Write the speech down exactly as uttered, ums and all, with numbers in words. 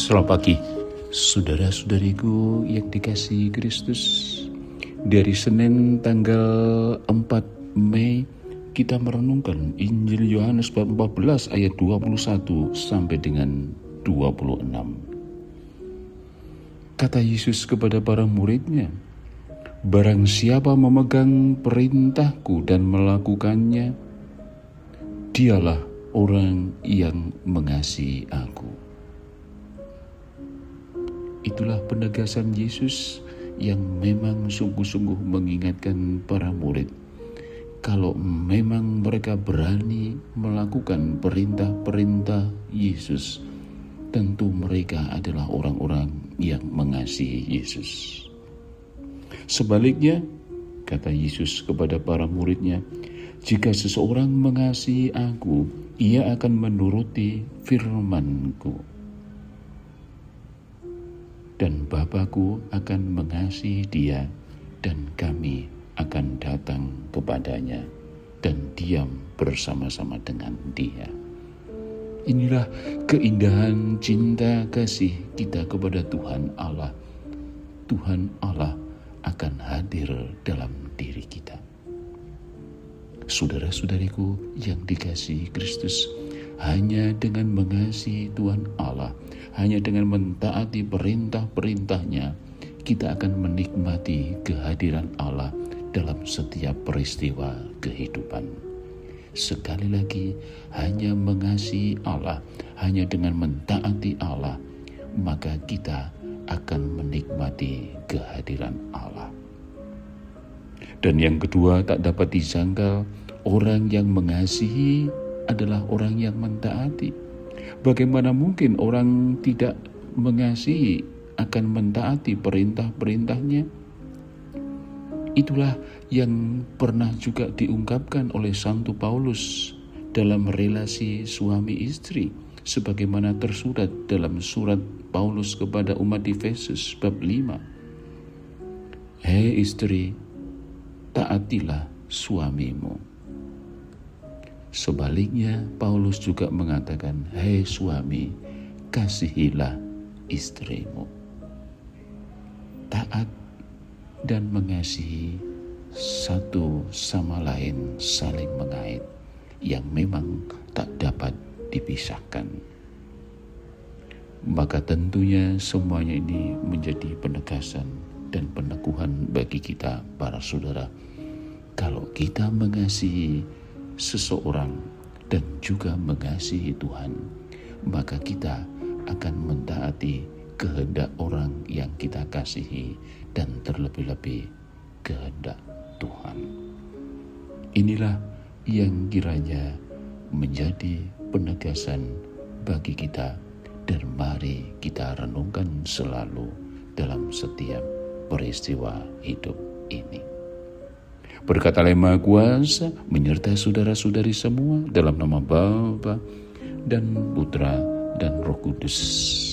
Selamat pagi, saudara-saudariku yang dikasihi Kristus. Dari Senin tanggal empat Mei kita merenungkan Injil Yohanes bab empat belas ayat dua puluh satu sampai dengan dua puluh enam. Kata Yesus kepada para muridnya, "Barang siapa memegang perintahku dan melakukannya, dialah orang yang mengasihi aku." Itulah penegasan Yesus yang memang sungguh-sungguh mengingatkan para murid. Kalau memang mereka berani melakukan perintah-perintah Yesus, tentu mereka adalah orang-orang yang mengasihi Yesus. Sebaliknya, kata Yesus kepada para muridnya, "Jika seseorang mengasihi aku, ia akan menuruti firman-Ku. Dan Bapa-Ku akan mengasihi dia, dan kami akan datang kepadanya dan diam bersama-sama dengan dia." Inilah keindahan cinta kasih kita kepada Tuhan Allah. Tuhan Allah akan hadir dalam diri kita. Saudara-saudariku yang dikasihi Kristus, hanya dengan mengasihi Tuhan Allah, hanya dengan mentaati perintah-perintahnya, kita akan menikmati kehadiran Allah dalam setiap peristiwa kehidupan. Sekali lagi, hanya mengasihi Allah, hanya dengan mentaati Allah, maka kita akan menikmati kehadiran Allah. Dan yang kedua, tak dapat disangkal, orang yang mengasihi adalah orang yang mentaati. Bagaimana mungkin orang tidak mengasihi akan mentaati perintah-perintahnya? Itulah yang pernah juga diungkapkan oleh Santo Paulus dalam relasi suami istri, sebagaimana tersurat dalam surat Paulus kepada umat Efesus bab lima. "Hei istri, taatilah suamimu." Sebaliknya, Paulus juga mengatakan, "Hei suami, kasihilah istrimu." Taat dan mengasihi satu sama lain saling mengait, yang memang tak dapat dipisahkan. Maka tentunya semuanya ini menjadi penegasan dan peneguhan bagi kita para saudara. Kalau kita mengasihi seseorang dan juga mengasihi Tuhan, maka kita akan mentaati kehendak orang yang kita kasihi dan terlebih-lebih kehendak Tuhan. Inilah yang kiranya menjadi penegasan bagi kita, dan mari kita renungkan selalu dalam setiap peristiwa hidup ini. Berkat Allah Maha Kuasa menyertai saudara-saudari semua dalam nama Bapa dan Putra dan Roh Kudus.